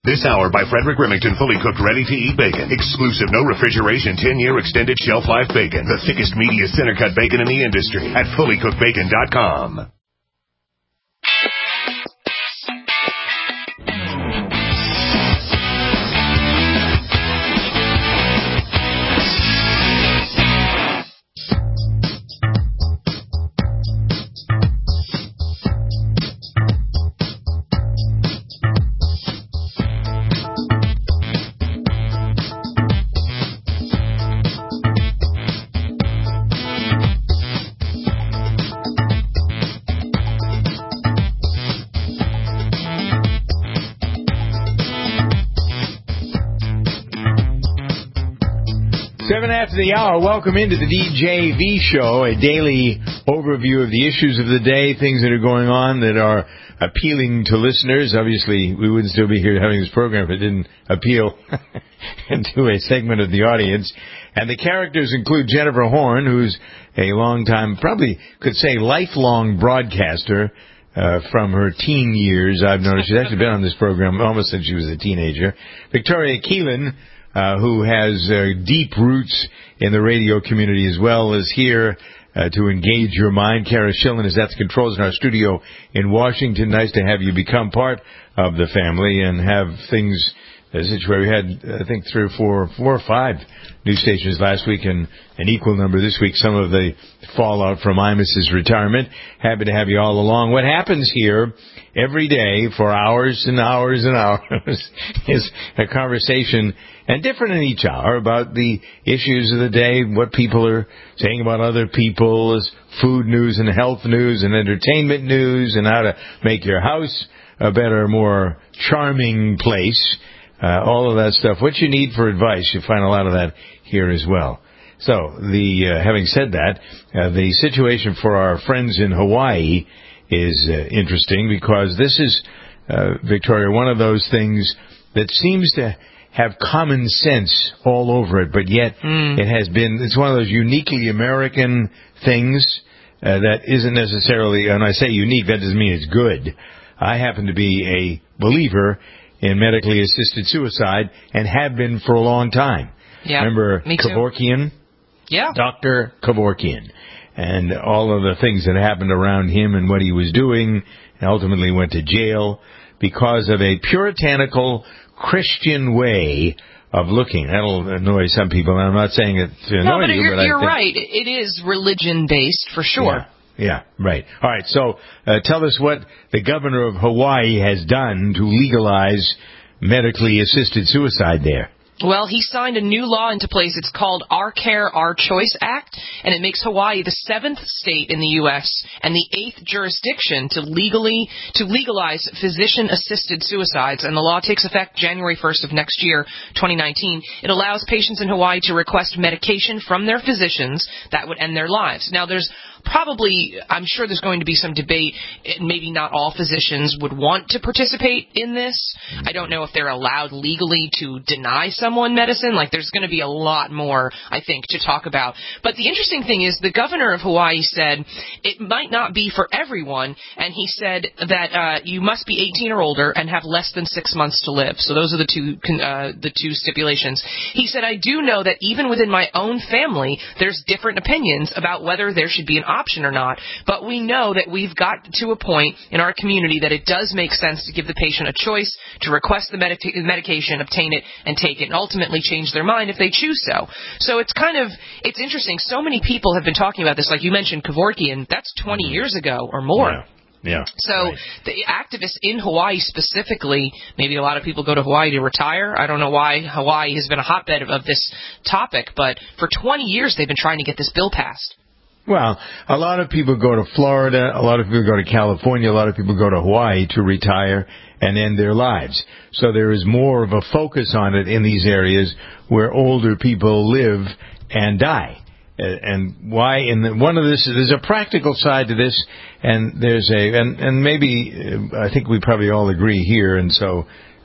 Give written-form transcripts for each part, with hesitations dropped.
This hour by Frederick Remington, fully cooked, ready-to-eat bacon. Exclusive, no refrigeration, 10-year extended shelf life bacon. The thickest, meatiest, center-cut bacon in the industry at fullycookedbacon.com. After the hour, welcome into the DJV show, a daily overview of the issues of the day, things that are going on that are appealing to listeners. Obviously, we wouldn't still be here having this program if it didn't appeal to a segment of the audience. And the characters include Jennifer Horn, who's a long-time, probably could say lifelong broadcaster from her teen years. I've noticed she's actually been on this program almost since she was a teenager. Victoria Keelan, who has deep roots in the radio community as well, is here to engage your mind. Kara Schillen is at the controls in our studio in Washington. Nice to have you become part of the family and have things where we had, I think, 3 or 4 or 5 news stations last week and an equal number this week. Some of the fallout from Imus's retirement. Happy to have you all along. What happens here every day for hours and hours and hours is a conversation, and different in each hour, about the issues of the day, what people are saying about other people, food news and health news and entertainment news, and how to make your house a better, more charming place. All of that stuff. What you need for advice, you find a lot of that here as well. So, having said that, the situation for our friends in Hawaii is interesting, because this is, Victoria, one of those things that seems to have common sense all over it, but yet it's one of those uniquely American things that isn't necessarily, and I say unique, that doesn't mean it's good. I happen to be a believer in medically assisted suicide and have been for a long time. Yeah, remember Kevorkian? Yeah. Dr. Kevorkian. And all of the things that happened around him and what he was doing, and ultimately went to jail because of a puritanical Christian way of looking. That'll annoy some people, and I'm not saying it to annoy you, but you're right. It is religion-based, for sure. Yeah, right. All right, so tell us what the governor of Hawaii has done to legalize medically assisted suicide there. Well, he signed a new law into place. It's called Our Care, Our Choice Act, and it makes Hawaii the 7th state in the U.S. and the 8th jurisdiction to legalize physician-assisted suicides. And the law takes effect January 1st of next year, 2019. It allows patients in Hawaii to request medication from their physicians that would end their lives. Now, I'm sure there's going to be some debate. Maybe not all physicians would want to participate in this. I don't know if they're allowed legally to deny someone medicine. There's going to be a lot more, I think, to talk about. But the interesting thing is the governor of Hawaii said it might not be for everyone, and he said that you must be 18 or older and have less than 6 months to live. So those are the two stipulations. He said, I do know that even within my own family, there's different opinions about whether there should be an option or not, but we know that we've got to a point in our community that it does make sense to give the patient a choice to request the medication, obtain it, and take it, and ultimately change their mind if they choose so. So it's interesting. So many people have been talking about this. Like you mentioned, Kevorkian, that's 20 years ago or more. Yeah. So right. The activists in Hawaii specifically, maybe a lot of people go to Hawaii to retire. I don't know why Hawaii has been a hotbed of this topic, but for 20 years they've been trying to get this bill passed. Well, a lot of people go to Florida, a lot of people go to California, a lot of people go to Hawaii to retire and end their lives. So there is more of a focus on it in these areas where older people live and die. And why? There's a practical side to this, and there's and maybe I think we probably all agree here, and so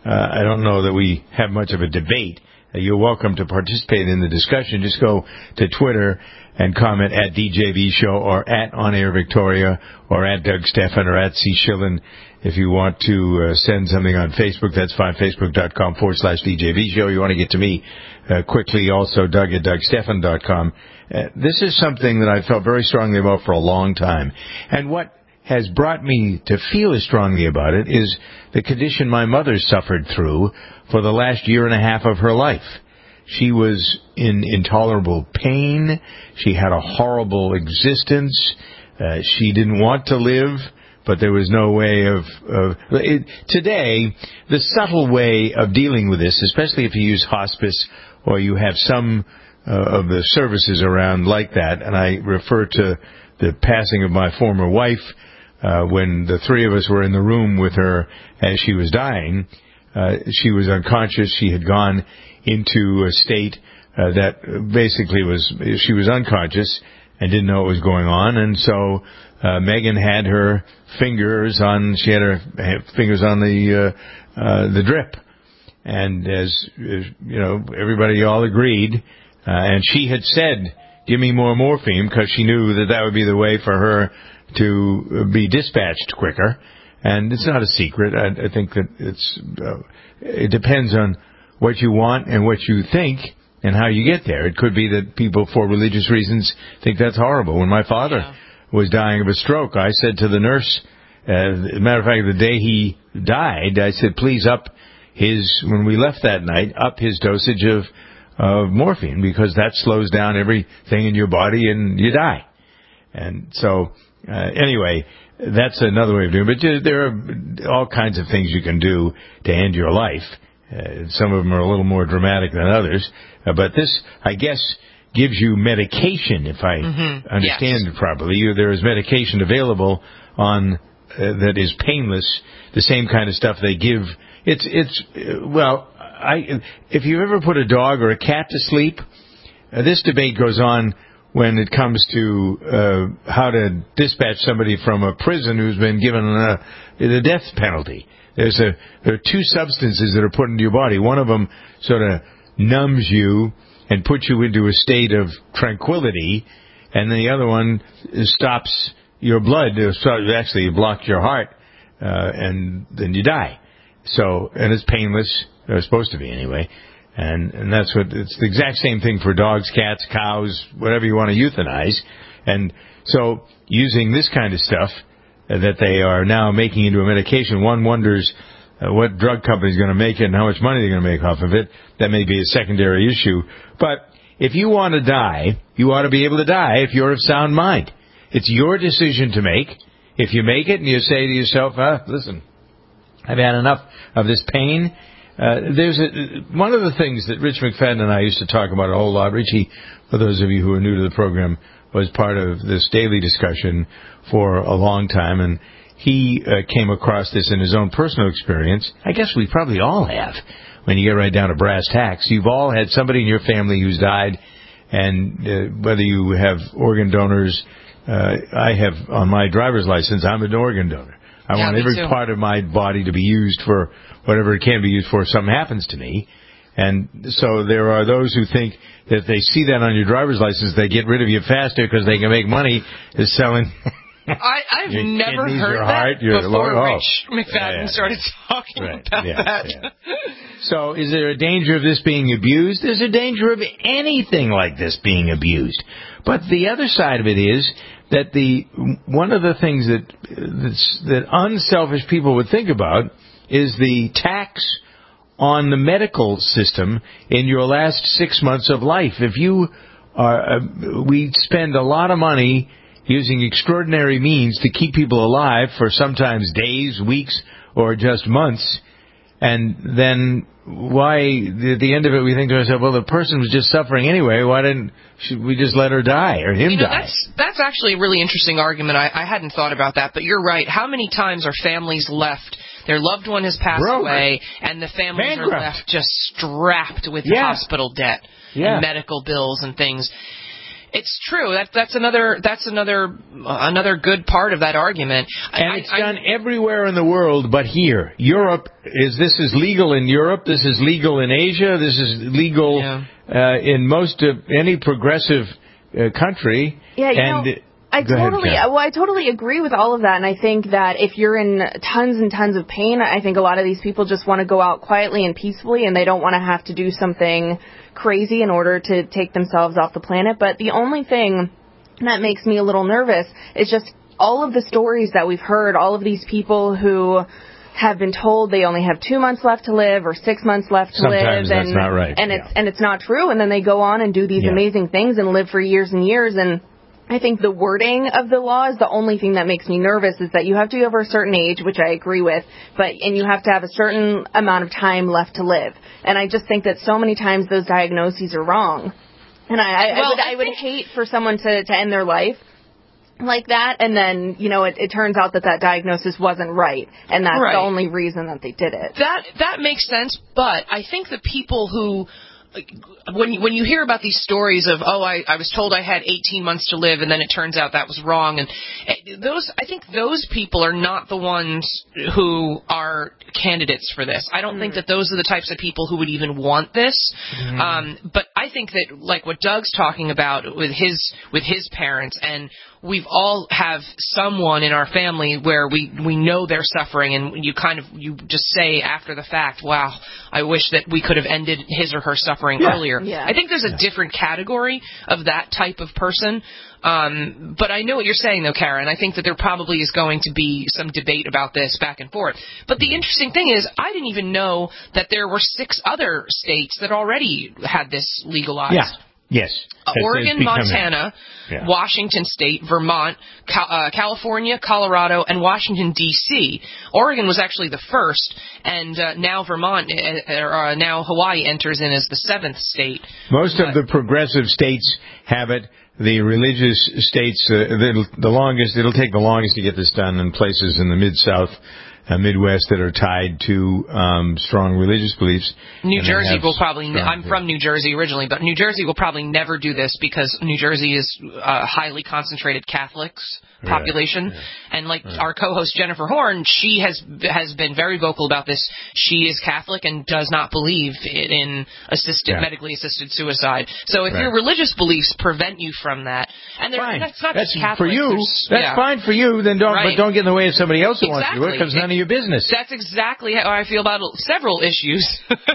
I don't know that we have much of a debate. You're welcome to participate in the discussion. Just go to Twitter and comment at DJV Show or at On Air Victoria or at Doug Stephan or at C. Schillen. If you want to send something on Facebook, that's fine, facebook.com/DJV Show. You want to get to me quickly, also Doug at DougStephan.com. This is something that I felt very strongly about for a long time. And what has brought me to feel as strongly about it is the condition my mother suffered through for the last year and a half of her life. She was in intolerable pain. She had a horrible existence. She didn't want to live, but there was no way of today, the subtle way of dealing with this, especially if you use hospice or you have some of the services around like that, and I refer to the passing of my former wife, when the three of us were in the room with her as she was dying. She was unconscious. She had gone into a state that basically she was unconscious and didn't know what was going on. And so Megan had her fingers on the drip. And as you know, everybody all agreed. And she had said, "Give me more morphine," because she knew that would be the way for her to be dispatched quicker. And it's not a secret. I think that it depends on what you want and what you think and how you get there. It could be that people, for religious reasons, think that's horrible. When my father was dying of a stroke, I said to the nurse, as a matter of fact, the day he died, I said, please when we left that night, up his dosage of morphine, because that slows down everything in your body and you die. And so, anyway, that's another way of doing it. But there are all kinds of things you can do to end your life. Some of them are a little more dramatic than others. But this, I guess, gives you medication, if I understand it properly. There is medication available that is painless, the same kind of stuff they give. If you've ever put a dog or a cat to sleep, this debate goes on when it comes to how to dispatch somebody from a prison who's been given the death penalty. There are two substances that are put into your body. One of them sort of numbs you and puts you into a state of tranquility, and then the other one stops your blood. Actually, it blocks your heart, and then you die. So, and it's painless. It's supposed to be anyway. And it's the exact same thing for dogs, cats, cows, whatever you want to euthanize. And so using this kind of stuff that they are now making into a medication, one wonders what drug company is going to make it and how much money they're going to make off of it. That may be a secondary issue. But if you want to die, you ought to be able to die if you're of sound mind. It's your decision to make. If you make it and you say to yourself, listen, I've had enough of this pain. There's one of the things that Rich McFadden and I used to talk about a whole lot. Richie, for those of you who are new to the program, was part of this daily discussion for a long time, and he came across this in his own personal experience. I guess we probably all have. When you get right down to brass tacks, you've all had somebody in your family who's died, and whether you have organ donors, I have on my driver's license, I'm an organ donor. I want every part of my body to be used for whatever it can be used for if something happens to me. And so there are those who think that if they see that on your driver's license, they get rid of you faster because they can make money selling. I've never heard that before Rich McFadden started talking about that. Yeah. So is there a danger of this being abused? There's a danger of anything like this being abused. But the other side of it is that one of the things that unselfish people would think about is the tax on the medical system in your last 6 months of life. If you we spend a lot of money using extraordinary means to keep people alive for sometimes days, weeks, or just months. And then why, at the end of it, we think to ourselves, well, the person was just suffering anyway. Should we just let her die or him die? That's actually a really interesting argument. I hadn't thought about that, but you're right. How many times are families left? Their loved one has passed away, and the families are left just strapped with hospital debt and medical bills and things. It's true. That's another good part of that argument. And it's done everywhere in the world but here. Europe this is legal in Europe. This is legal in Asia. This is legal in most of any progressive country. Yeah, I totally agree with all of that, and I think that if you're in tons and tons of pain, I think a lot of these people just want to go out quietly and peacefully, and they don't want to have to do something crazy in order to take themselves off the planet. But the only thing that makes me a little nervous is just all of the stories that we've heard, all of these people who have been told they only have 2 months left to live or 6 months left to live. Sometimes that's not right. And it's not true, and then they go on and do these amazing things and live for years and years, and I think the wording of the law is the only thing that makes me nervous, is that you have to be over a certain age, which I agree with, and you have to have a certain amount of time left to live. And I just think that so many times those diagnoses are wrong. And I would hate for someone to end their life like that, and then, it turns out that diagnosis wasn't right, and that's the only reason that they did it. That makes sense, but I think the people who... When you hear about these stories of, I was told I had 18 months to live, and then it turns out that was wrong, and I think those people are not the ones who are candidates for this. I don't think that those are the types of people who would even want this. But I think that, like what Doug's talking about with his parents, and we've all have someone in our family where we know they're suffering, and you just say after the fact, wow, I wish that we could have ended his or her suffering earlier. Yeah. I think there's a different category of that type of person. But I know what you're saying, though, Karen. I think that there probably is going to be some debate about this back and forth. But the interesting thing is, I didn't even know that there were 6 other states that already had this legalized. Yeah. Yes. Oregon, Montana, Washington State, Vermont, California, Colorado, and Washington, D.C. Oregon was actually the first, and now now Hawaii enters in as the 7th state. Most of the progressive states have it. The religious states, it'll take the longest to get this done in places in the Mid-South, Midwest that are tied to strong religious beliefs. New Jersey will probably... I'm from New Jersey originally, but New Jersey will probably never do this because New Jersey is highly concentrated Catholics population. And our co-host Jennifer Horn, she has been very vocal about this. She is Catholic and does not believe in medically assisted suicide. So if your religious beliefs prevent you from that, and that's not just Catholics. For you, that's fine for you, then but don't get in the way of somebody else who wants to do it, because it's none of your business. That's exactly how I feel about several issues.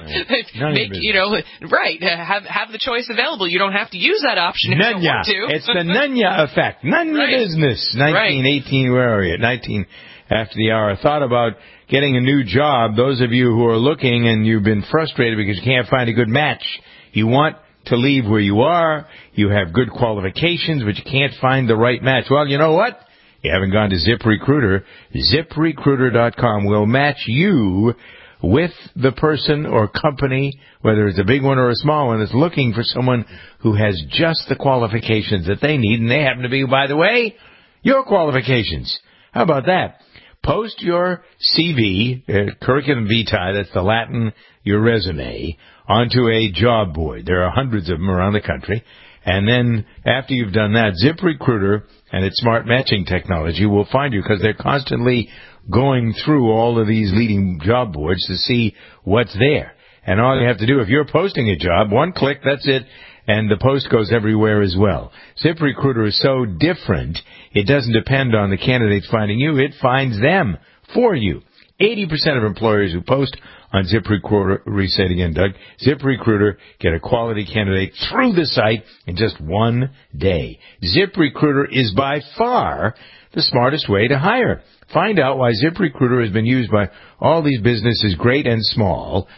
Have the choice available. You don't have to use that option if you don't want to. It's the Nunya effect. None your business. 1918, where are you? 19 after the hour. I thought about getting a new job. Those of you who are looking and you've been frustrated because you can't find a good match. You want to leave where you are. You have good qualifications, but you can't find the right match. Well, you know what? You haven't gone to ZipRecruiter. ZipRecruiter.com will match you with the person or company, whether it's a big one or a small one, that's looking for someone who has just the qualifications that they need, and they happen to be, by the way, your qualifications. How about that? Post your CV, curriculum vitae, that's the Latin, your resume, onto a job board. There are hundreds of them around the country. And then after you've done that, ZipRecruiter and its smart matching technology will find you, because they're constantly going through all of these leading job boards to see what's there. And all you have to do, if you're posting a job, one click, that's it, and the post goes everywhere as well. ZipRecruiter is so different, it doesn't depend on the candidates finding you, it finds them for you. 80% of employers who post on ZipRecruiter, say it again, Doug, ZipRecruiter, get a quality candidate through the site in just one day. ZipRecruiter is by far the smartest way to hire. Find out why ZipRecruiter has been used by all these businesses, great and small.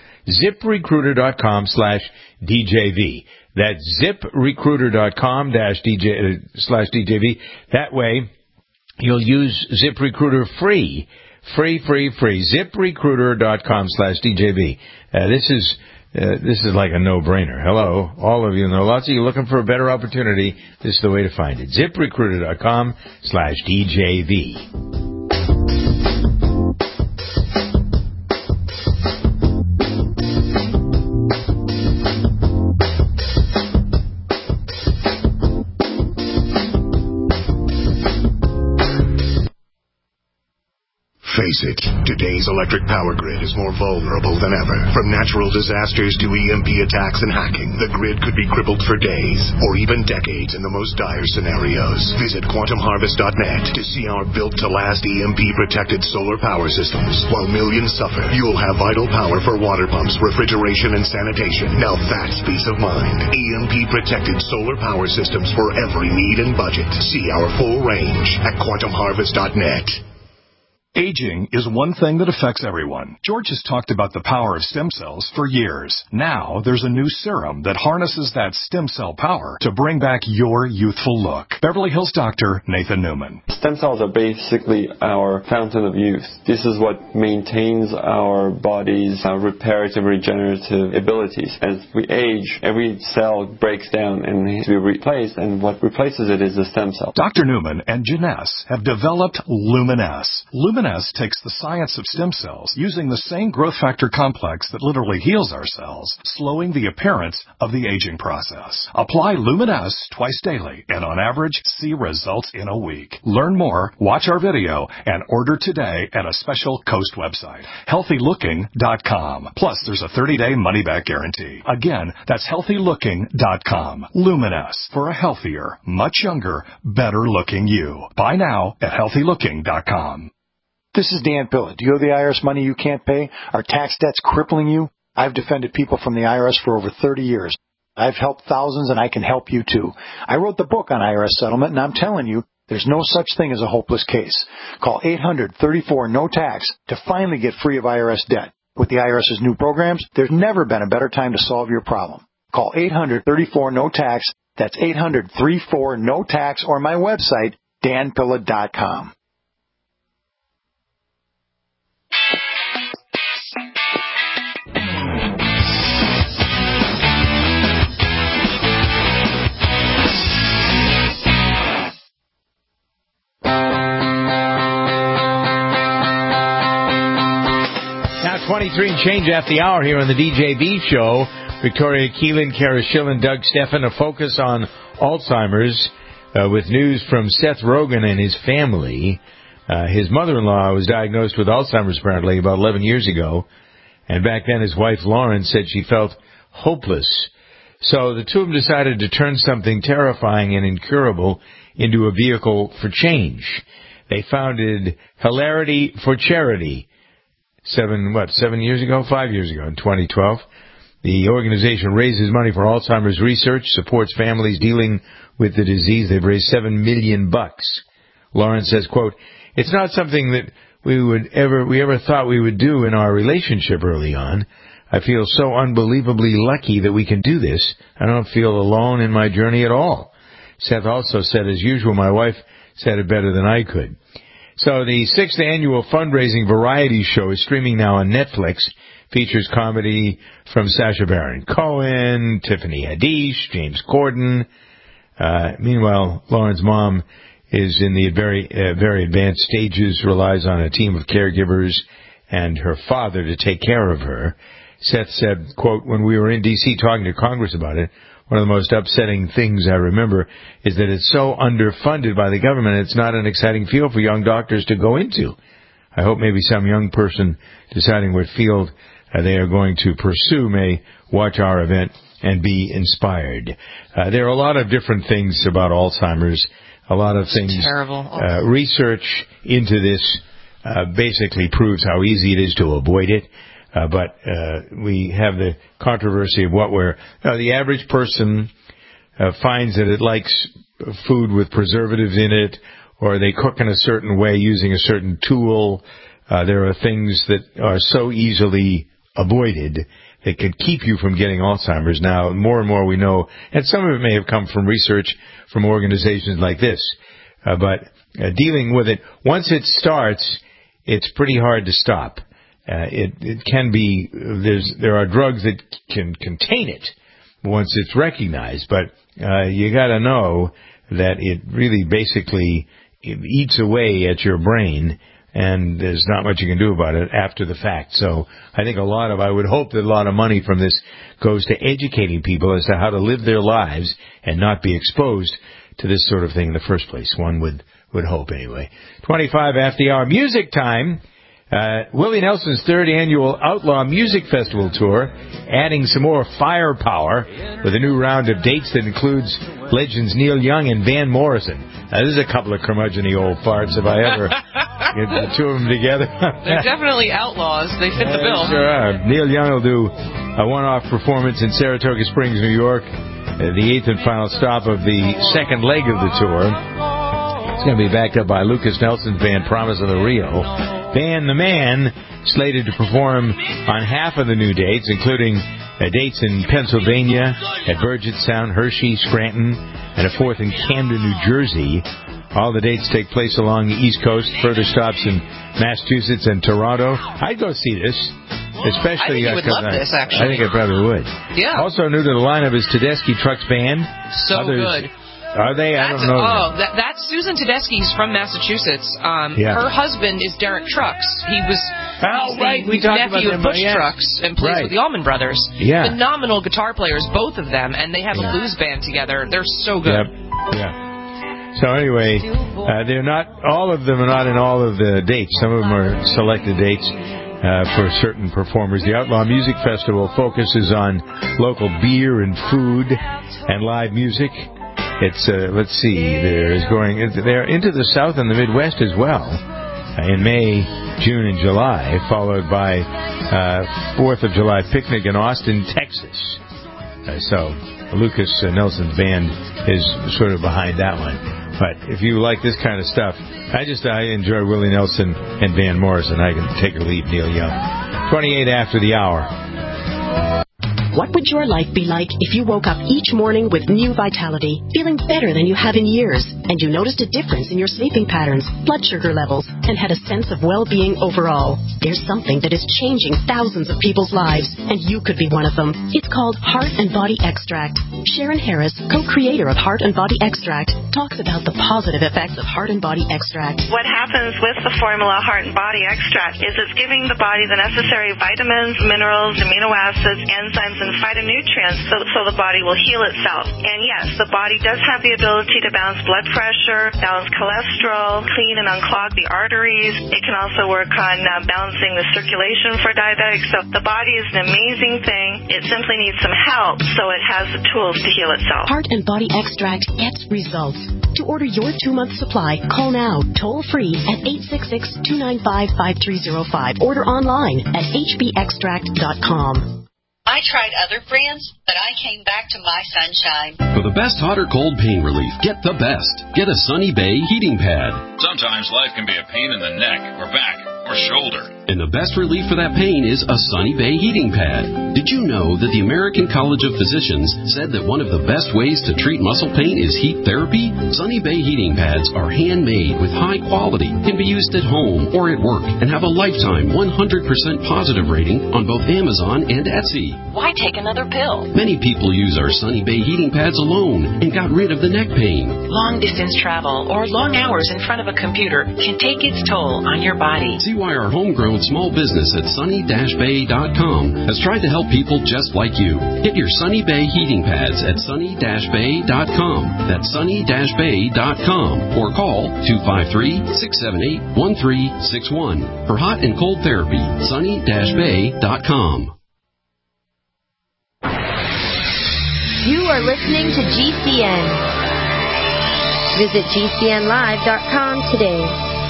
ZipRecruiter.com/DJV. That's ZipRecruiter.com/DJV. That way, you'll use ZipRecruiter free. Free. ZipRecruiter.com/DJV. This is like a no-brainer. Hello, all of you know. Lots of you looking for a better opportunity. This is the way to find it. ZipRecruiter.com/DJV. face it, today's electric power grid is more vulnerable than ever. From natural disasters to EMP attacks and hacking, the grid could be crippled for days or even decades in the most dire scenarios. Visit quantumharvest.net to see our built-to-last EMP-protected solar power systems. While millions suffer, you'll have vital power for water pumps, refrigeration, and sanitation. Now that's peace of mind. EMP-protected solar power systems for every need and budget. See our full range at quantumharvest.net. Aging is one thing that affects everyone. George has talked about the power of stem cells for years. Now, there's a new serum that harnesses that stem cell power to bring back your youthful look. Beverly Hills doctor Nathan Newman. Stem cells are basically our fountain of youth. This is what maintains our body's reparative, regenerative abilities. As we age, every cell breaks down and needs to be replaced, and what replaces it is the stem cell. Dr. Newman and Janess have developed Luminesce. Luminesce takes the science of stem cells, using the same growth factor complex that literally heals our cells, slowing the appearance of the aging process. Apply Luminesce twice daily, and on average, see results in a week. Learn more, watch our video, and order today at a special Coast website, healthylooking.com. Plus, there's a 30-day money-back guarantee. Again, that's healthylooking.com. Luminesce, for a healthier, much younger, better-looking you. Buy now at healthylooking.com. This is Dan Pilla. Do you owe the IRS money you can't pay? Are tax debts crippling you? I've defended people from the IRS for over 30 years. I've helped thousands, and I can help you too. I wrote the book on IRS settlement, and I'm telling you, there's no such thing as a hopeless case. Call 800-34-NO-TAX to finally get free of IRS debt. With the IRS's new programs, there's never been a better time to solve your problem. Call 800-34-NO-TAX. That's 800-34-NO-TAX, or my website, danpilla.com. Now 23 and change after the hour here on the DJB show. Victoria Keelan, Kara Schillen, Doug Steffen, a focus on Alzheimer's with news from Seth Rogen and his family. His mother-in-law was diagnosed with Alzheimer's apparently about 11 years ago. And back then his wife Lauren said she felt hopeless. So the two of them decided to turn something terrifying and incurable into a vehicle for change. They founded Hilarity for Charity 5 years ago, in 2012. The organization raises money for Alzheimer's research, supports families dealing with the disease. They've raised $7 million. Lauren says, quote, "It's not something that we ever thought we would do in our relationship early on. I feel so unbelievably lucky that we can do this. I don't feel alone in my journey at all." Seth also said, as usual, my wife said it better than I could. So the 6th annual fundraising variety show is streaming now on Netflix. Features comedy from Sacha Baron Cohen, Tiffany Haddish, James Corden. Meanwhile, Lauren's mom is in the very advanced stages, relies on a team of caregivers and her father to take care of her. Seth said, quote, "When we were in D.C. talking to Congress about it, one of the most upsetting things I remember is that it's so underfunded by the government. It's not an exciting field for young doctors to go into. I hope maybe some young person deciding what field they are going to pursue may watch our event and be inspired." There are a lot of different things about Alzheimer's, a lot of things. Terrible. Research into this basically proves how easy it is to avoid it. But we have the controversy of the average person finds that it likes food with preservatives in it, or they cook in a certain way using a certain tool. There are things that are so easily avoided that can keep you from getting Alzheimer's. Now, more and more we know, and some of it may have come from research from organizations like this, but dealing with it, once it starts, it's pretty hard to stop. It can be, there are drugs that can contain it once it's recognized, but you got to know that it really basically eats away at your brain, and there's not much you can do about it after the fact. So I think I would hope that a lot of money from this goes to educating people as to how to live their lives and not be exposed to this sort of thing in the first place. One would hope anyway. 25 after the hour. Music time. Willie Nelson's third annual Outlaw Music Festival tour, adding some more firepower with a new round of dates that includes legends Neil Young and Van Morrison. Now, this is a couple of curmudgeon-y old farts if I ever get the two of them together. They're definitely outlaws. They fit the bill. Sure are. Neil Young will do a one-off performance in Saratoga Springs, New York, the eighth and final stop of the second leg of the tour. It's going to be backed up by Lucas Nelson's band Promise of the Rio. Van the Man slated to perform on half of the new dates, including dates in Pennsylvania, at Burgett Sound, Hershey, Scranton, and a fourth in Camden, New Jersey. All the dates take place along the East Coast, further stops in Massachusetts and Toronto. I'd go see this. Especially, I think you would love this, actually. I think I probably would. Yeah. Also new to the lineup is Tedeschi Trucks Band. So good. Are they? I don't know. Oh, that's Susan Tedeschi's from Massachusetts. Her husband is Derek Trucks. He was we talked nephew about of Bush Trucks and plays with the Allman Brothers. Yeah. Phenomenal guitar players, both of them, and they have a blues band together. They're so good. Yep. Yeah. So anyway, they're not. All of them are not in all of the dates. Some of them are selected dates for certain performers. The Outlaw Music Festival focuses on local beer and food and live music. It's let's see, they're into the South and the Midwest as well in May, June, and July, followed by 4th of July picnic in Austin, Texas. So Lucas Nelson's band is sort of behind that one. But if you like this kind of stuff, I enjoy Willie Nelson and Van Morrison. I can take or leave Neil Young. 28 after the hour. What would your life be like if you woke up each morning with new vitality, feeling better than you have in years, and you noticed a difference in your sleeping patterns, blood sugar levels, and had a sense of well-being overall? There's something that is changing thousands of people's lives, and you could be one of them. It's called Heart and Body Extract. Sharon Harris, co-creator of Heart and Body Extract, talks about the positive effects of Heart and Body Extract. What happens with the formula Heart and Body Extract is it's giving the body the necessary vitamins, minerals, amino acids, enzymes, and phytonutrients so the body will heal itself. And yes, the body does have the ability to balance blood pressure, balance cholesterol, clean and unclog the arteries. It can also work on balancing the circulation for diabetics. So the body is an amazing thing. It simply needs some help so it has the tools to heal itself. Heart and Body Extract gets results. To order your 2-month supply, call now, toll free at 866-295-5305. Order online at hbextract.com. I tried other brands, but I came back to My Sunshine. For the best hot or cold pain relief, get the best. Get a Sunny Bay heating pad. Sometimes life can be a pain in the neck or back or shoulder. And the best relief for that pain is a Sunny Bay heating pad. Did you know that the American College of Physicians said that one of the best ways to treat muscle pain is heat therapy? Sunny Bay heating pads are handmade with high quality, can be used at home or at work, and have a lifetime 100% positive rating on both Amazon and Etsy. Why take another pill? Many people use our Sunny Bay heating pads alone and got rid of the neck pain. Long distance travel or long hours in front of a computer can take its toll on your body. See why our homegrown small business at sunny-bay.com has tried to help people just like you. Get your Sunny Bay heating pads at sunny-bay.com. That's sunny-bay.com or call 253-678-1361 for hot and cold therapy. sunny-bay.com. You are listening to GCN. Visit GCNlive.com today.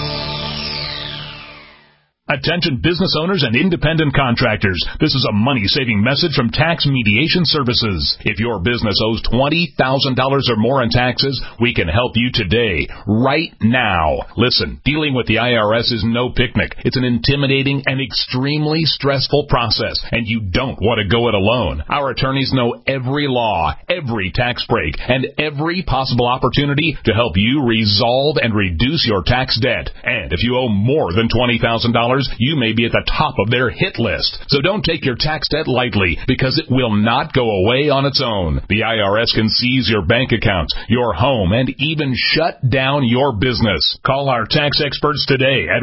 Attention business owners and independent contractors. This is a money-saving message from Tax Mediation Services. If your business owes $20,000 or more in taxes, we can help you today, right now. Listen, dealing with the IRS is no picnic. It's an intimidating and extremely stressful process, and you don't want to go it alone. Our attorneys know every law, every tax break, and every possible opportunity to help you resolve and reduce your tax debt. And if you owe more than $20,000, you may be at the top of their hit list. So don't take your tax debt lightly, because it will not go away on its own. The IRS can seize your bank accounts, your home, and even shut down your business. Call our tax experts today at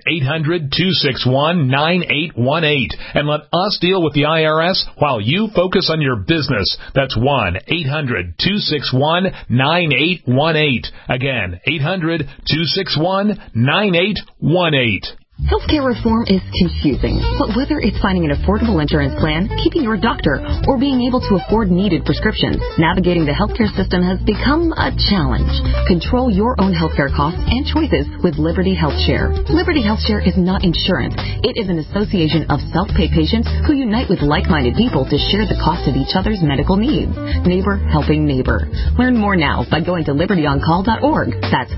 1-800-261-9818 and let us deal with the IRS while you focus on your business. That's 1-800-261-9818. Again, 800-261-9818. Healthcare reform is confusing, but whether it's finding an affordable insurance plan, keeping your doctor, or being able to afford needed prescriptions, navigating the healthcare system has become a challenge. Control your own healthcare costs and choices with Liberty HealthShare. Liberty HealthShare is not insurance. It is an association of self-pay patients who unite with like-minded people to share the cost of each other's medical needs. Neighbor helping neighbor. Learn more now by going to libertyoncall.org. That's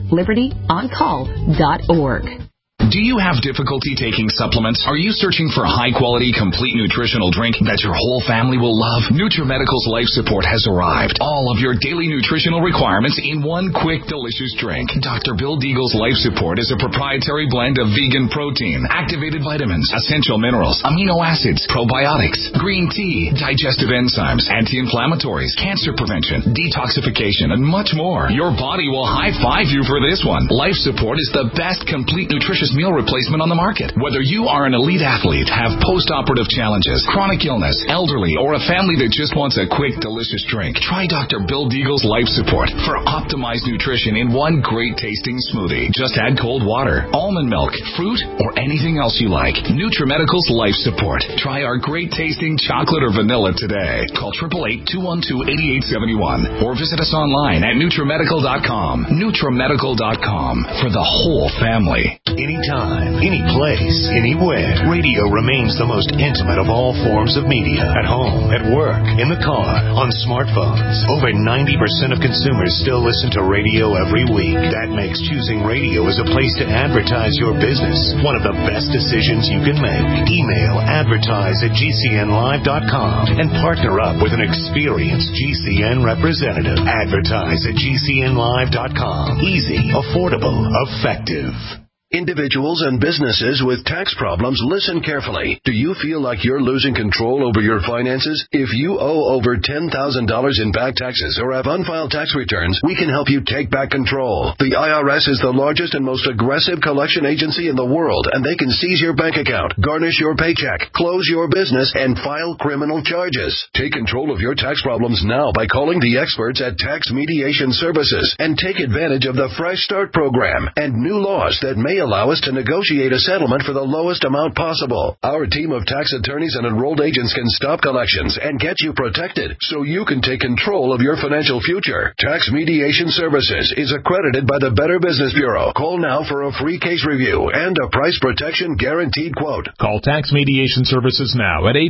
libertyoncall.org. Do you have difficulty taking supplements? Are you searching for a high-quality, complete nutritional drink that your whole family will love? NutriMedical's Life Support has arrived. All of your daily nutritional requirements in one quick, delicious drink. Dr. Bill Deagle's Life Support is a proprietary blend of vegan protein, activated vitamins, essential minerals, amino acids, probiotics, green tea, digestive enzymes, anti-inflammatories, cancer prevention, detoxification, and much more. Your body will high-five you for this one. Life Support is the best complete nutritious meal replacement on the market. Whether you are an elite athlete, have post-operative challenges, chronic illness, elderly, or a family that just wants a quick, delicious drink, try Dr. Bill Deagle's Life Support for optimized nutrition in one great-tasting smoothie. Just add cold water, almond milk, fruit, or anything else you like. NutriMedical's Life Support. Try our great-tasting chocolate or vanilla today. Call 888-212-8871 or visit us online at NutriMedical.com. NutriMedical.com for the whole family. Anytime, any place, anywhere, radio remains the most intimate of all forms of media. At home, at work, in the car, on smartphones. Over 90% of consumers still listen to radio every week. That makes choosing radio as a place to advertise your business one of the best decisions you can make. Email advertise@gcnlive.com and partner up with an experienced GCN representative. Advertise@gcnlive.com. Easy, affordable, effective. Individuals and businesses with tax problems, listen carefully. Do you feel like you're losing control over your finances? If you owe over $10,000 in back taxes or have unfiled tax returns, we can help you take back control. The IRS is the largest and most aggressive collection agency in the world, and they can seize your bank account, garnish your paycheck, close your business, and file criminal charges. Take control of your tax problems now by calling the experts at Tax Mediation Services and take advantage of the Fresh Start program and new laws that may allow us to negotiate a settlement for the lowest amount possible. Our team of tax attorneys and enrolled agents can stop collections and get you protected so you can take control of your financial future. Tax Mediation Services is accredited by the Better Business Bureau. Call now for a free case review and a price protection guaranteed quote. Call Tax Mediation Services now at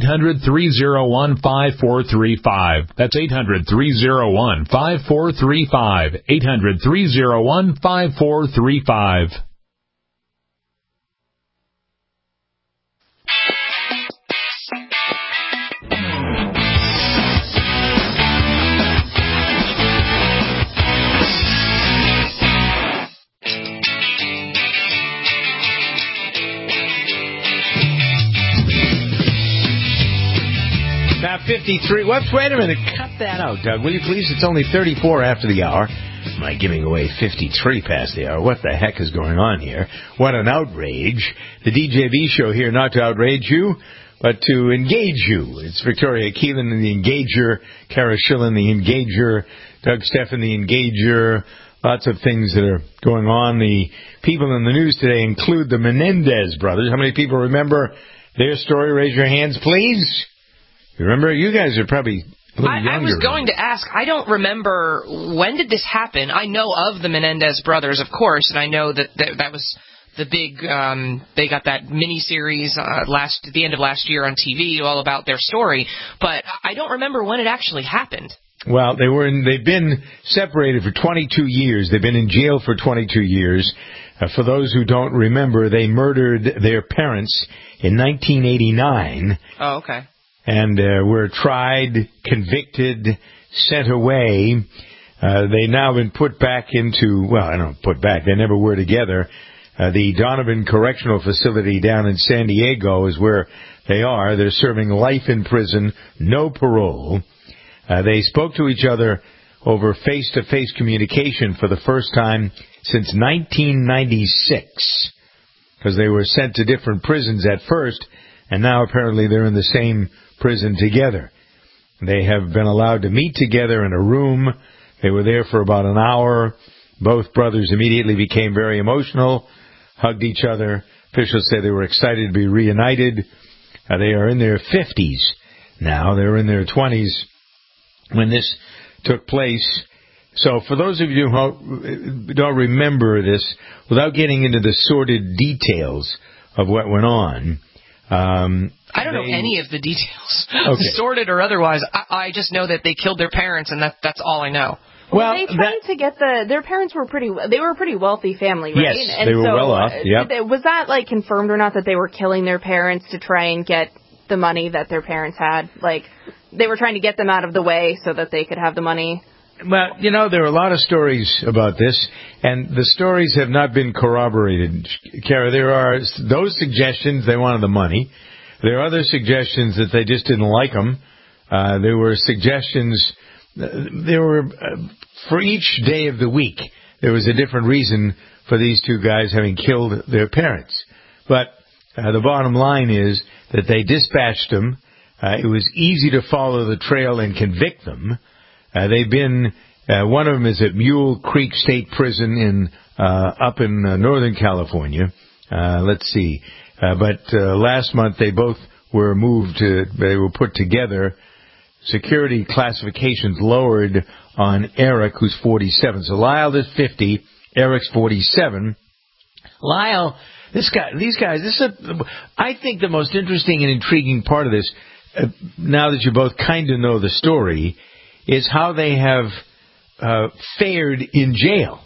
800-301-5435. That's 800-301-5435. 800-301-5435. Now 53. Whoops, wait a minute. Cut that out, Doug. Will you please? It's only 34 after the hour. Am I giving away 53 past the hour? What the heck is going on here? What an outrage. The DJV show here, not to outrage you, but to engage you. It's Victoria Keelan in the Engager, Kara Schillen the Engager, Doug Steffen the Engager. Lots of things that are going on. The people in the news today include the Menendez brothers. How many people remember their story? Raise your hands, please. Remember, you guys are probably a little younger. I was going to ask, I don't remember, when did this happen? I know of the Menendez brothers, of course, and I know that was the big, they got that mini-series at the end of last year on TV all about their story, but I don't remember when it actually happened. Well, they've been separated for 22 years. They've been in jail for 22 years. For those who don't remember, they murdered their parents in 1989. Oh, okay. And were tried, convicted, sent away. They've now been put back into, well, I don't know, put back. They never were together. The Donovan Correctional Facility down in San Diego is where they are. They're serving life in prison, no parole. They spoke to each other over face-to-face communication for the first time since 1996, because they were sent to different prisons at first, and now apparently they're in the same prison together. They have been allowed to meet together in a room. They were there for about an hour. Both brothers immediately became very emotional, hugged each other, Officials say they were excited to be reunited. They are in their 50s now. They were in their 20s when this took place. So for those of you who don't remember this, without getting into the sordid details of what went on, I don't know any of the details, sordid or otherwise. I just know that they killed their parents, and that's all I know. Well, they tried to get their parents were they were a pretty wealthy family, right? Yes, and they were well off. Yep. Was that like confirmed or not that they were killing their parents to try and get the money that their parents had? Like they were trying to get them out of the way so that they could have the money. Well, there are a lot of stories about this, and the stories have not been corroborated. Kara, there are those suggestions they wanted the money. There are other suggestions that they just didn't like them. There were suggestions. There were for each day of the week, there was a different reason for these two guys having killed their parents. But the bottom line is that they dispatched them. It was easy to follow the trail and convict them. They've been, one of them is at Mule Creek State Prison up in Northern California. Let's see. But last month they both were they were put together. Security classifications lowered on Eric, who's 47. So Lyle is 50, Eric's 47. Lyle, these guys, I think the most interesting and intriguing part of this, now that you both kind of know the story, is how they have fared in jail.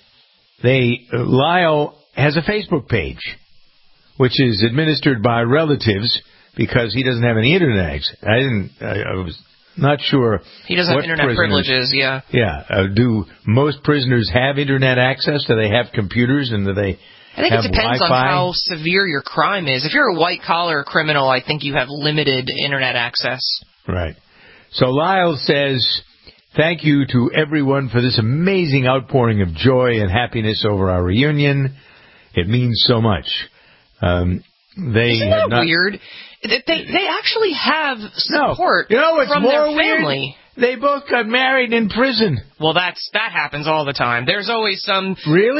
Lyle has a Facebook page, which is administered by relatives because he doesn't have any internet access. I was not sure. He doesn't have internet privileges, yeah. Yeah. Do most prisoners have internet access? Do they have computers and do they I think have it depends Wi-Fi? on how severe your crime is. If you're a white-collar criminal, I think you have limited internet access. Right. So Lyle says, thank you to everyone for this amazing outpouring of joy and happiness over our reunion. It means so much. Isn't that weird? They actually have support from their family. Weird? They both got married in prison. Well, that happens all the time. There's always some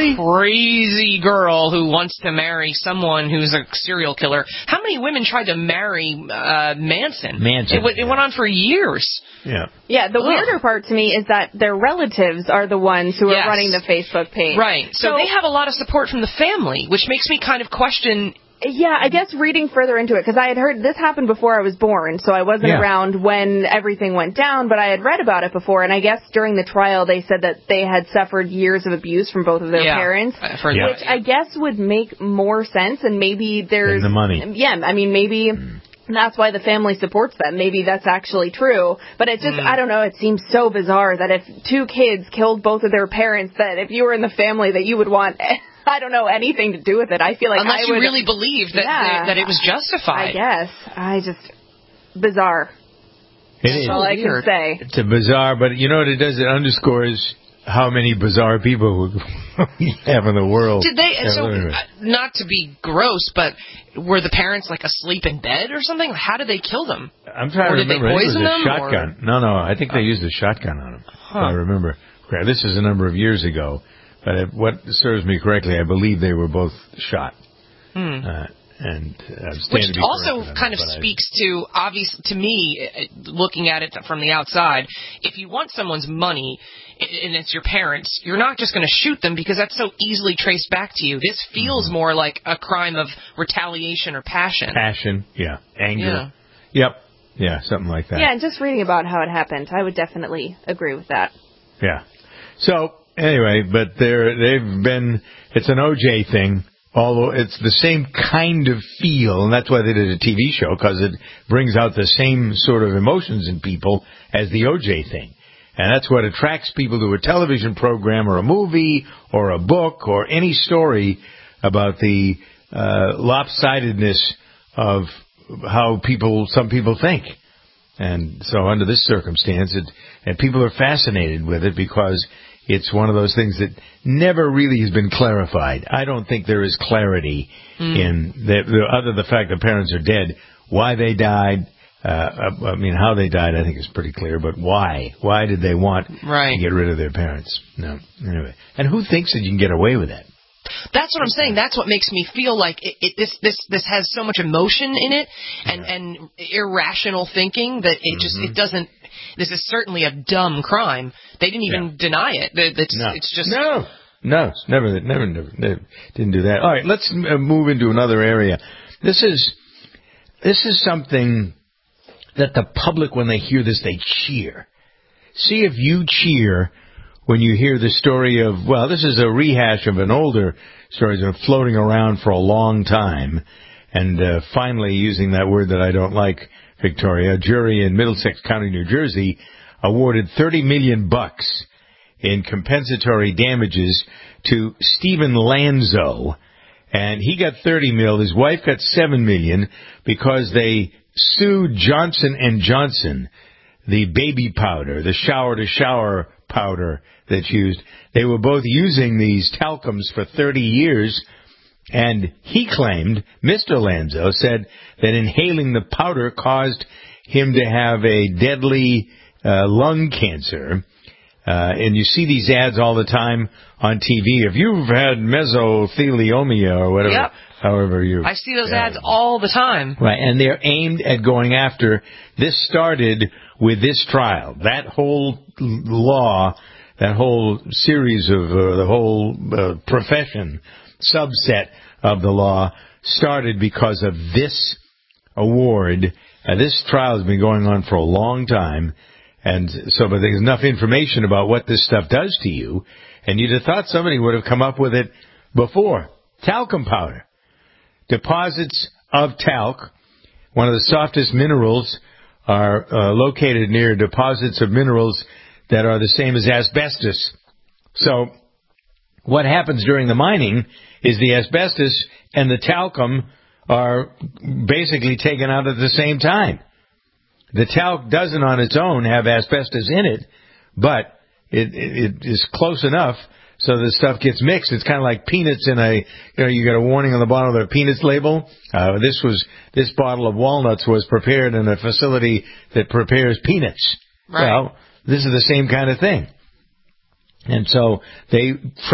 crazy girl who wants to marry someone who's a serial killer. How many women tried to marry Manson? It went on for years. Yeah. Yeah, the weirder part to me is that their relatives are the ones who are running the Facebook page. Right. So they have a lot of support from the family, which makes me kind of question. Yeah, I guess reading further into it, because I had heard this happened before I was born, so I wasn't around when everything went down, but I had read about it before, and I guess during the trial they said that they had suffered years of abuse from both of their parents, which I guess would make more sense, and maybe there's... the money. Yeah, I mean, maybe... That's why the family supports them. Maybe that's actually true. But it's just, I don't know, it seems so bizarre that if two kids killed both of their parents, that if you were in the family that you would want... I don't know anything to do with it. I feel like unless you really believe that it was justified. I guess. Bizarre. That's all I can say. It's a bizarre, but you know what it does? It underscores how many bizarre people we have in the world. Did they? So, not to be gross, but were the parents like asleep in bed or something? How did they kill them? I'm trying to remember. Did they poison them? Shotgun. No, I think they used a shotgun on them. I remember. This is a number of years ago. But what serves me correctly, I believe they were both shot. Which also kind of speaks to, to me, looking at it from the outside, if you want someone's money and it's your parents, you're not just going to shoot them because that's so easily traced back to you. This feels more like a crime of retaliation or passion. Yeah. Anger. Yeah. Yep. Yeah, something like that. Yeah, and just reading about how it happened, I would definitely agree with that. Yeah. So... Anyway, but it's an OJ thing, although it's the same kind of feel, and that's why they did a TV show, because it brings out the same sort of emotions in people as the OJ thing. And that's what attracts people to a television program or a movie or a book or any story about the lopsidedness of how some people think. And so under this circumstance, and people are fascinated with it because it's one of those things that never really has been clarified. I don't think there is clarity in other than the fact that parents are dead. Why they died, how they died, I think is pretty clear. But why? Why did they want to get rid of their parents? No. Anyway, and who thinks that you can get away with that? That's what I'm saying. That's what makes me feel like this has so much emotion in it and irrational thinking that it doesn't. This is certainly a dumb crime. They didn't even deny it. It's just no, never didn't do that. All right, let's move into another area. This is something that the public, when they hear this, they cheer. See if you cheer when you hear the story of, well, this is a rehash of an older story that's been floating around for a long time. And finally, using that word that I don't like, Victoria, a jury in Middlesex County, New Jersey, awarded $30 million in compensatory damages to Stephen Lanzo. And he got $30 million. His wife got $7 million because they sued Johnson & Johnson, the baby powder, the shower-to-shower powder that's used. They were both using these talcums for 30 years, and he claimed, Mr. Lanzo said, that inhaling the powder caused him to have a deadly lung cancer. And you see these ads all the time on TV. If you've had mesothelioma or whatever, however you... I see those ads all the time. Right, and they're aimed at going after... This started with this trial. That whole law, that whole series of the whole profession, subset of the law, started because of this award. This trial has been going on for a long time, and so but there's enough information about what this stuff does to you, and you'd have thought somebody would have come up with it before. Talcum powder. Deposits of talc, one of the softest minerals, are located near deposits of minerals that are the same as asbestos. So what happens during the mining is the asbestos and the talcum are basically taken out at the same time. The talc doesn't on its own have asbestos in it, but it is close enough so the stuff gets mixed. It's kind of like peanuts in you got a warning on the bottom of the peanuts label. This bottle of walnuts was prepared in a facility that prepares peanuts. Right. Well, this is the same kind of thing. And so they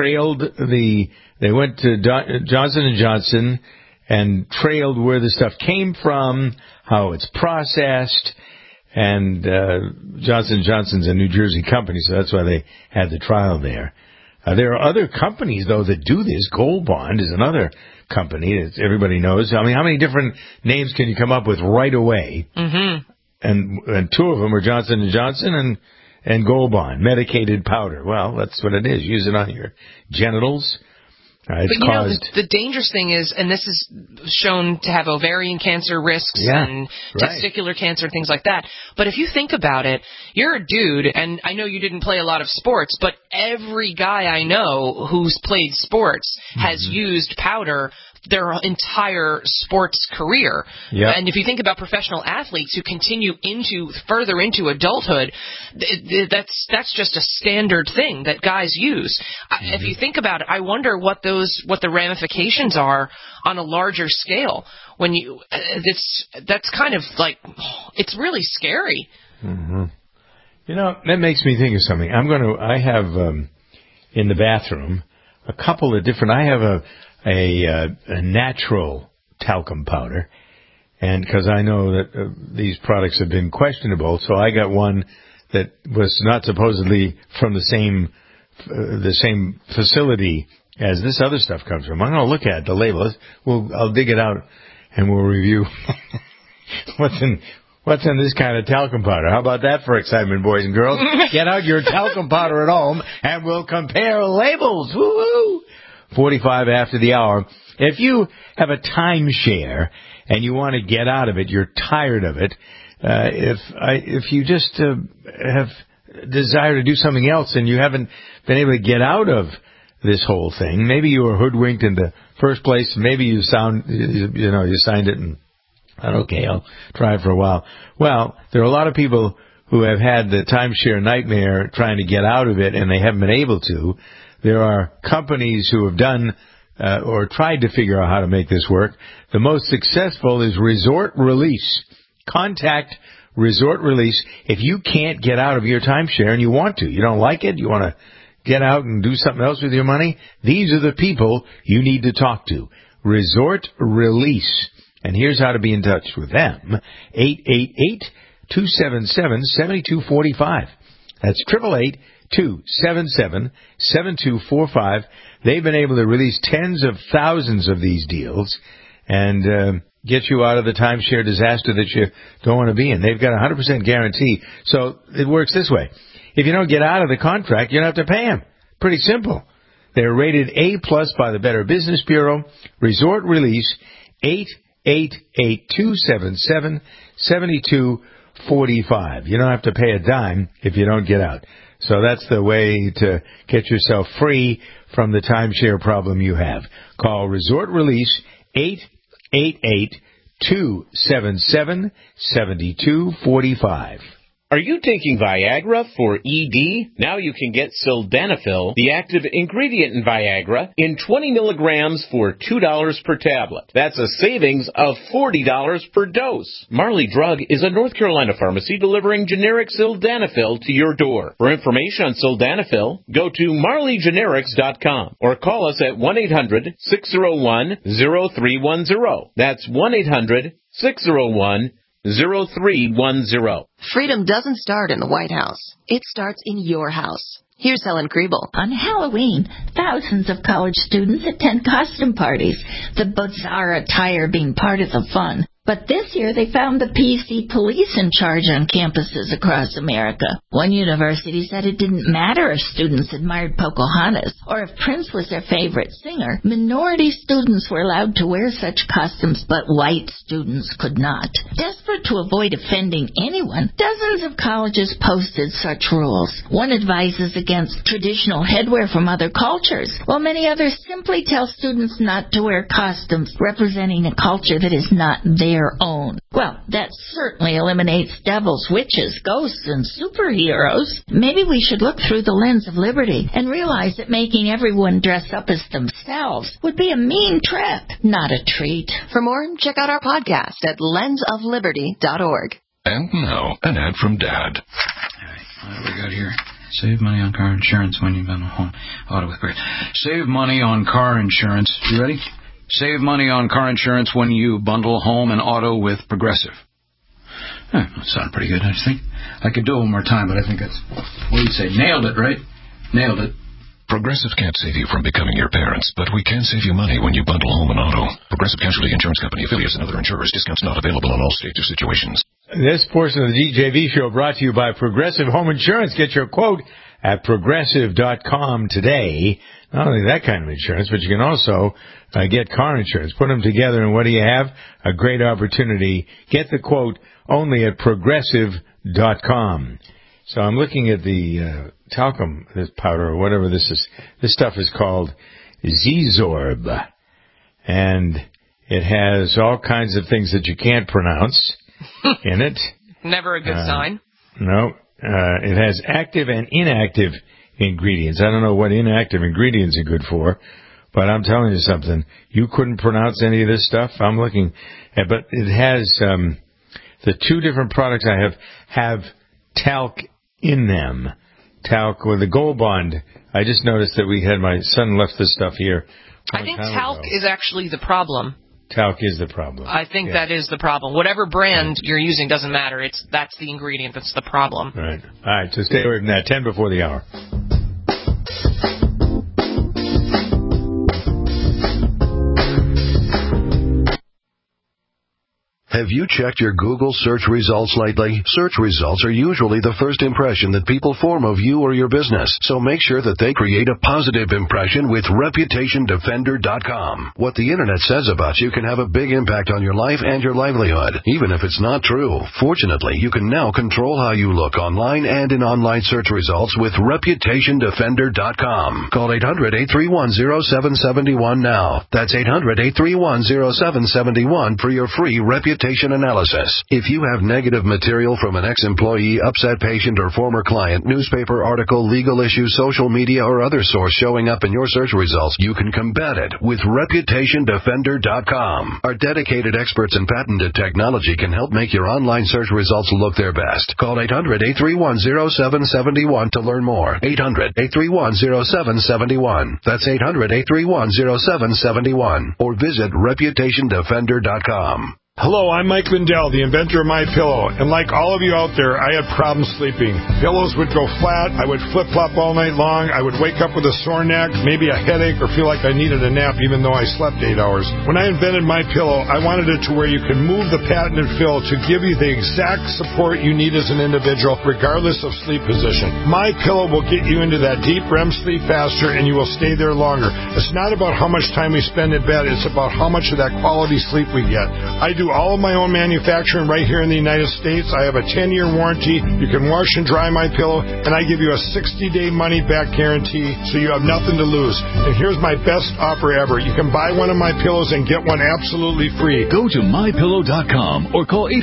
went to Johnson & Johnson and trailed where the stuff came from, how it's processed, and Johnson & Johnson's a New Jersey company, so that's why they had the trial there. There are other companies, though, that do this. Gold Bond is another company that everybody knows. I mean, how many different names can you come up with right away? Mm-hmm. And two of them are Johnson & Johnson and Gold Bond, medicated powder. Well, that's what it is. Use it on your genitals. But the dangerous thing is, and this is shown to have ovarian cancer risks and testicular cancer and things like that. But if you think about it, you're a dude, and I know you didn't play a lot of sports, but every guy I know who's played sports has used powder their entire sports career. Yep. And if you think about professional athletes who continue further into adulthood, that's just a standard thing that guys use. Mm-hmm. If you think about it, I wonder what the ramifications are on a larger scale. When that's kind of like, it's really scary. Mm-hmm. That makes me think of something. I have in the bathroom a couple of different. I have a natural talcum powder, and because I know that these products have been questionable, so I got one that was not supposedly from the same facility as this other stuff comes from. I'm going to look at the label. I'll dig it out and we'll review what's in this kind of talcum powder. How about that for excitement, boys and girls? Get out your talcum powder at home and we'll compare labels. Woo-hoo! 45 after the hour. If you have a timeshare and you want to get out of it, you're tired of it, if you just have desire to do something else and you haven't been able to get out of this whole thing, maybe you were hoodwinked in the first place, maybe you signed it and thought, okay, I'll try it for a while. Well, there are a lot of people who have had the timeshare nightmare trying to get out of it and they haven't been able to. There are companies who have done or tried to figure out how to make this work. The most successful is Resort Release. Contact Resort Release if you can't get out of your timeshare and you want to. You don't like it, you want to get out and do something else with your money, these are the people you need to talk to. Resort Release. And here's how to be in touch with them. 888-277-7245. That's 888-277-7245. They've been able to release tens of thousands of these deals and get you out of the timeshare disaster that you don't want to be in. They've got a 100% guarantee. So it works this way. If you don't get out of the contract, you don't have to pay them. Pretty simple. They're rated A+ by the Better Business Bureau. Resort Release, 888-277-7245. You don't have to pay a dime if you don't get out. So that's the way to get yourself free from the timeshare problem you have. Call Resort Release, 888-277-7245. Are you taking Viagra for ED? Now you can get Sildenafil, the active ingredient in Viagra, in 20 milligrams for $2 per tablet. That's a savings of $40 per dose. Marley Drug is a North Carolina pharmacy delivering generic Sildenafil to your door. For information on Sildenafil, go to marleygenerics.com or call us at 1-800-601-0310. That's 1-800-601-0310. 0310. Freedom doesn't start in the White House. It starts in your house. Here's Helen Kriebel. On Halloween, thousands of college students attend costume parties, the bizarre attire being part of the fun. But this year, they found the PC police in charge on campuses across America. One university said it didn't matter if students admired Pocahontas or if Prince was their favorite singer. Minority students were allowed to wear such costumes, but white students could not. Desperate to avoid offending anyone, dozens of colleges posted such rules. One advises against traditional headwear from other cultures, while many others simply tell students not to wear costumes representing a culture that is not their own. Well, that certainly eliminates devils, witches, ghosts, and superheroes. Maybe we should look through the lens of liberty and realize that making everyone dress up as themselves would be a mean trick, not a treat. For more, check out our podcast at lensofliberty.org. And now, an ad from Dad. All right, what do we got here? Save money on car insurance when you bundle home auto with Progressive. Save money on car insurance. You ready? Save money on car insurance when you bundle home and auto with Progressive. That sounded pretty good, I think. I could do it one more time, but I think that's, what do you say? Nailed it, right? Nailed it. Progressive can't save you from becoming your parents, but we can save you money when you bundle home and auto. Progressive Casualty Insurance Company, affiliates, and other insurers. Discounts not available in all states or situations. This portion of the DJV show brought to you by Progressive Home Insurance. Get your quote at progressive.com today. Not only that kind of insurance, but you can also get car insurance. Put them together, and what do you have? A great opportunity. Get the quote only at progressive.com. So I'm looking at the talcum this powder or whatever this is. This stuff is called Z-Zorb, and it has all kinds of things that you can't pronounce in it. Never a good sign. No. It has active and inactive ingredients. I don't know what inactive ingredients are good for, but I'm telling you something. You couldn't pronounce any of this stuff. I'm looking at, but it has the two different products I have talc in them. Talc with the Gold Bond. I just noticed that we had my son left this stuff here. I think talc is actually the problem. Talc is the problem. I think that is the problem. Whatever brand you're using doesn't matter. That's the ingredient that's the problem. Right. All right, so stay away from that. 10 before the hour. Have you checked your Google search results lately? Search results are usually the first impression that people form of you or your business, so make sure that they create a positive impression with ReputationDefender.com. What the Internet says about you can have a big impact on your life and your livelihood, even if it's not true. Fortunately, you can now control how you look online and in online search results with ReputationDefender.com. Call 800-831-0771 now. That's 800-831-0771 for your free Reputation reputation analysis. If you have negative material from an ex-employee, upset patient, or former client, newspaper article, legal issue, social media, or other source showing up in your search results, you can combat it with ReputationDefender.com. Our dedicated experts in patented technology can help make your online search results look their best. Call 800-831-0771 to learn more. 800-831-0771. That's 800-831-0771. Or visit ReputationDefender.com. Hello, I'm Mike Lindell, the inventor of MyPillow, and like all of you out there, I had problems sleeping. Pillows would go flat, I would flip-flop all night long, I would wake up with a sore neck, maybe a headache, or feel like I needed a nap even though I slept 8 hours. When I invented MyPillow, I wanted it to where you can move the patented fill to give you the exact support you need as an individual, regardless of sleep position. MyPillow will get you into that deep REM sleep faster, and you will stay there longer. It's not about how much time we spend in bed, it's about how much of that quality sleep we get. I do all of my own manufacturing right here in the United States. I have a 10-year warranty. You can wash and dry my pillow, and I give you a 60-day money-back guarantee, so you have nothing to lose. And here's my best offer ever. You can buy one of my pillows and get one absolutely free. Go to MyPillow.com or call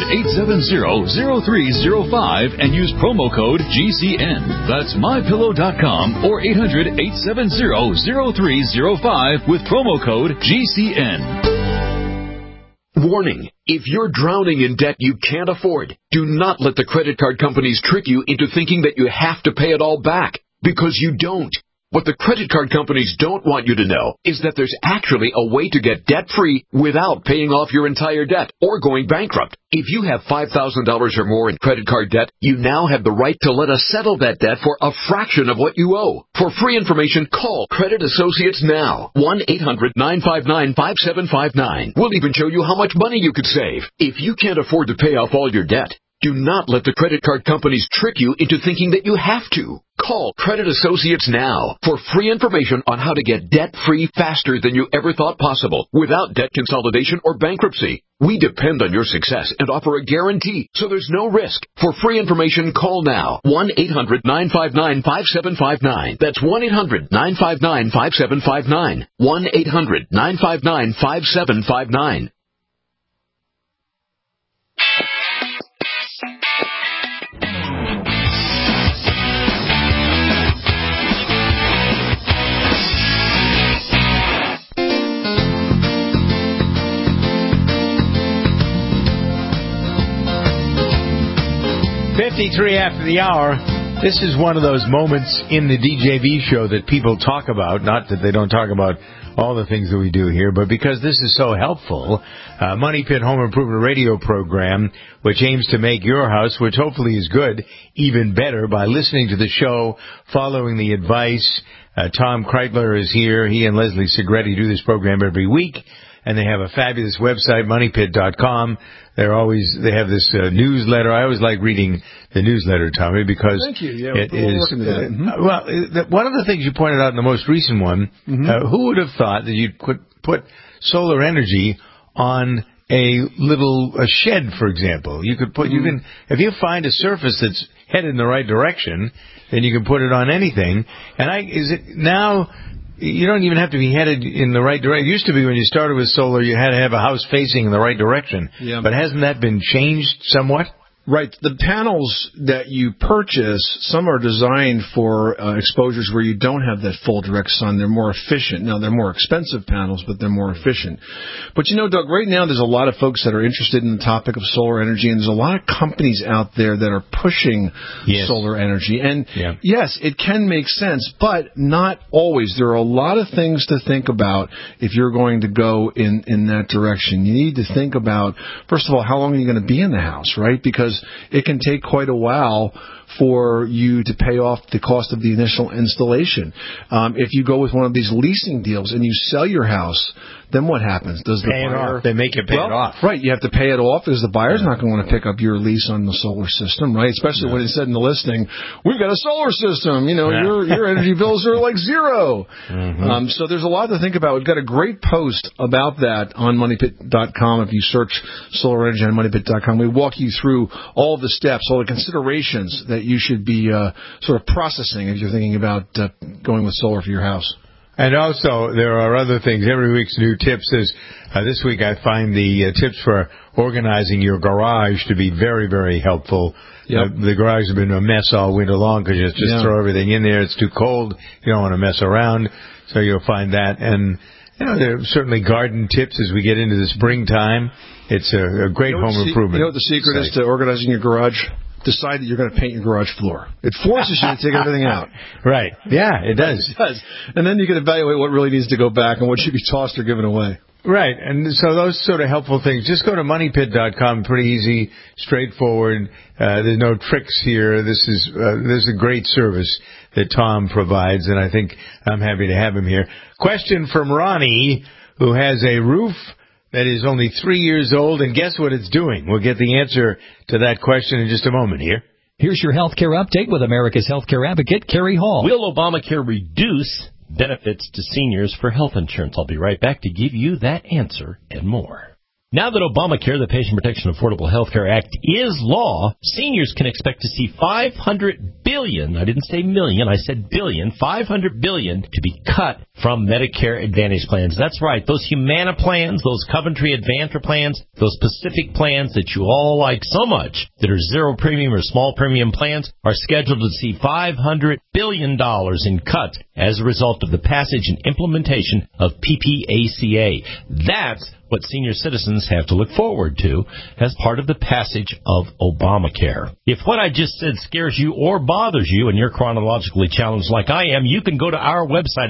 800-870-0305 and use promo code GCN. That's MyPillow.com or 800-870-0305 with promo code GCN. Warning, if you're drowning in debt you can't afford, do not let the credit card companies trick you into thinking that you have to pay it all back, because you don't. What the credit card companies don't want you to know is that there's actually a way to get debt-free without paying off your entire debt or going bankrupt. If you have $5,000 or more in credit card debt, you now have the right to let us settle that debt for a fraction of what you owe. For free information, call Credit Associates now. 1-800-959-5759. We'll even show you how much money you could save. If you can't afford to pay off all your debt, do not let the credit card companies trick you into thinking that you have to. Call Credit Associates now for free information on how to get debt-free faster than you ever thought possible without debt consolidation or bankruptcy. We depend on your success and offer a guarantee, so there's no risk. For free information, call now. 1-800-959-5759. That's 1-800-959-5759. 1-800-959-5759. .53 after the hour. This is one of those moments in the DJV show that people talk about. Not that they don't talk about all the things that we do here, but because this is so helpful. Money Pit Home Improvement Radio program, which aims to make your house, which hopefully is good, even better by listening to the show, following the advice. Tom Kreitler is here. He and Leslie Segretti do this program every week. And they have a fabulous website, moneypit.com. They have this newsletter. I always like reading the newsletter, Tommy, because thank you. Yeah, it is. One of the things you pointed out in the most recent one, who would have thought that you'd put solar energy on a shed, for example? You could put, if you find a surface that's headed in the right direction, then you can put it on anything. And is it now? You don't even have to be headed in the right direction. It used to be when you started with solar, you had to have a house facing in the right direction. Yeah. But hasn't that been changed somewhat? Right. The panels that you purchase, some are designed for exposures where you don't have that full direct sun. They're more efficient. Now, they're more expensive panels, but they're more efficient. But, Doug, right now there's a lot of folks that are interested in the topic of solar energy, and there's a lot of companies out there that are pushing solar energy. And, yes, it can make sense, but not always. There are a lot of things to think about if you're going to go in that direction. You need to think about, first of all, how long are you going to be in the house, right? Because it can take quite a while for you to pay off the cost of the initial installation. If you go with one of these leasing deals and you sell your house, then what happens? Does the buyer they make you pay it off? Right, you have to pay it off because the buyer's not going to want to pick up your lease on the solar system, right? Especially when it said in the listing, we've got a solar system. Your energy bills are like zero. So there's a lot to think about. We've got a great post about that on MoneyPit.com. If you search solar energy on MoneyPit.com, we walk you through all the steps, all the considerations that you should be sort of processing if you're thinking about going with solar for your house. And also, there are other things. Every week's new tips is, this week I find the tips for organizing your garage to be very, very helpful. Yep. The garage has been a mess all winter long because you just throw everything in there. It's too cold. You don't want to mess around. So you'll find that. And, there are certainly garden tips as we get into the springtime. It's a great home improvement. You know what the secret is to organizing your garage? Decide that you're going to paint your garage floor. It forces you to take everything out. Right. Yeah, it does. It does. And then you can evaluate what really needs to go back and what should be tossed or given away. Right. And so those sort of helpful things. Just go to moneypit.com. Pretty easy, straightforward. There's no tricks here. This is a great service that Tom provides, and I think I'm happy to have him here. Question from Ronnie, who has a roof that is only 3 years old, and guess what it's doing? We'll get the answer to that question in just a moment here. Here's your healthcare update with America's healthcare advocate, Kerry Hall. Will Obamacare reduce benefits to seniors for health insurance? I'll be right back to give you that answer and more. Now that Obamacare, the Patient Protection Affordable Health Care Act, is law, seniors can expect to see $500 billion, I didn't say million, I said billion, $500 billion to be cut from Medicare Advantage plans. That's right, those Humana plans, those Coventry Advantage plans, those Pacific plans that you all like so much, that are zero premium or small premium plans, are scheduled to see $500 billion in cuts as a result of the passage and implementation of PPACA. That's what senior citizens have to look forward to as part of the passage of Obamacare. If what I just said scares you or bothers you and you're chronologically challenged like I am, you can go to our website,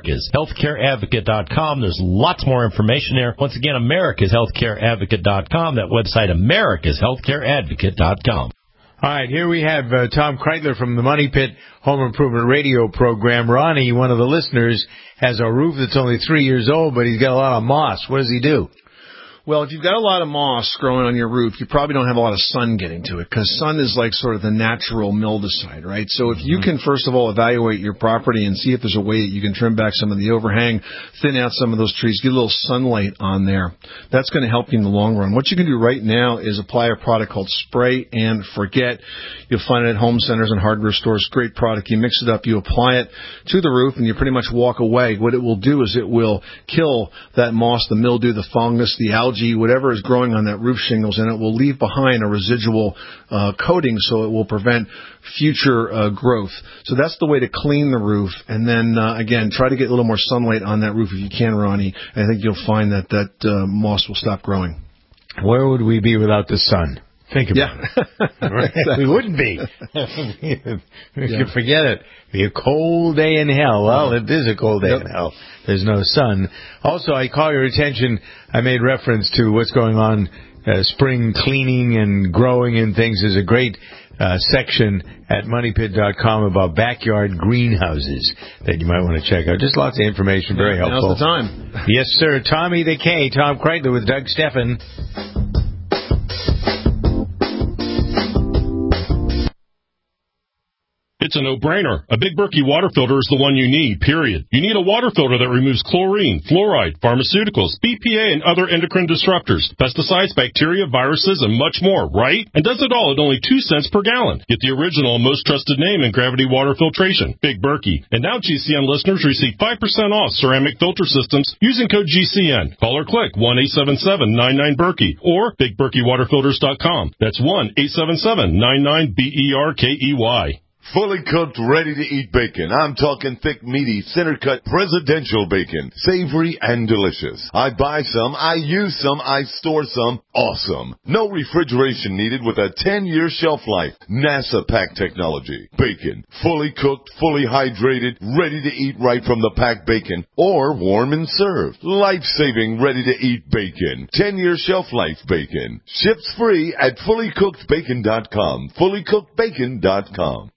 americashealthcareadvocate.com. There's lots more information there. Once again, americashealthcareadvocate.com. That website, americashealthcareadvocate.com. All right, here we have Tom Kreitler from the Money Pit Home Improvement Radio Program. Ronnie, one of the listeners, has a roof that's only 3 years old, but he's got a lot of moss. What does he do? Well, if you've got a lot of moss growing on your roof, you probably don't have a lot of sun getting to it, because sun is like sort of the natural mildewcide, right? So if you can, first of all, evaluate your property and see if there's a way that you can trim back some of the overhang, thin out some of those trees, get a little sunlight on there, that's going to help you in the long run. What you can do right now is apply a product called Spray and Forget. You'll find it at home centers and hardware stores. Great product. You mix it up, you apply it to the roof, and you pretty much walk away. What it will do is it will kill that moss, the mildew, the fungus, the algae, whatever is growing on that roof shingles, and it will leave behind a residual coating, so it will prevent future growth. So that's the way to clean the roof. And then, again, try to get a little more sunlight on that roof if you can, Ronnie. And I think you'll find that moss will stop growing. Where would we be without the sun? Think about it. We wouldn't be. We could forget it. It'd be a cold day in hell. Well, it is a cold day in hell. There's no sun. Also, I call your attention, I made reference to what's going on, spring cleaning and growing and things. There's a great section at moneypit.com about backyard greenhouses that you might want to check out. Just lots of information, very helpful. Now's the time. Yes, sir. Tommy the K, Tom Kreitler with Doug Steffen. It's a no-brainer. A Big Berkey water filter is the one you need, period. You need a water filter that removes chlorine, fluoride, pharmaceuticals, BPA, and other endocrine disruptors, pesticides, bacteria, viruses, and much more, right? And does it all at only 2 cents per gallon. Get the original and most trusted name in gravity water filtration, Big Berkey. And now GCN listeners receive 5% off ceramic filter systems using code GCN. Call or click 1-877-99-BERKEY or BigBerkeyWaterFilters.com. That's 1-877-99-BERKEY. Fully cooked, ready-to-eat bacon. I'm talking thick, meaty, center-cut presidential bacon. Savory and delicious. I buy some, I use some, I store some. Awesome. No refrigeration needed with a 10-year shelf life. NASA pack technology. Bacon. Fully cooked, fully hydrated, ready to eat right from the packed bacon. Or warm and served. Life-saving, ready-to-eat bacon. 10-year shelf life bacon. Ships free at fullycookedbacon.com. Fullycookedbacon.com.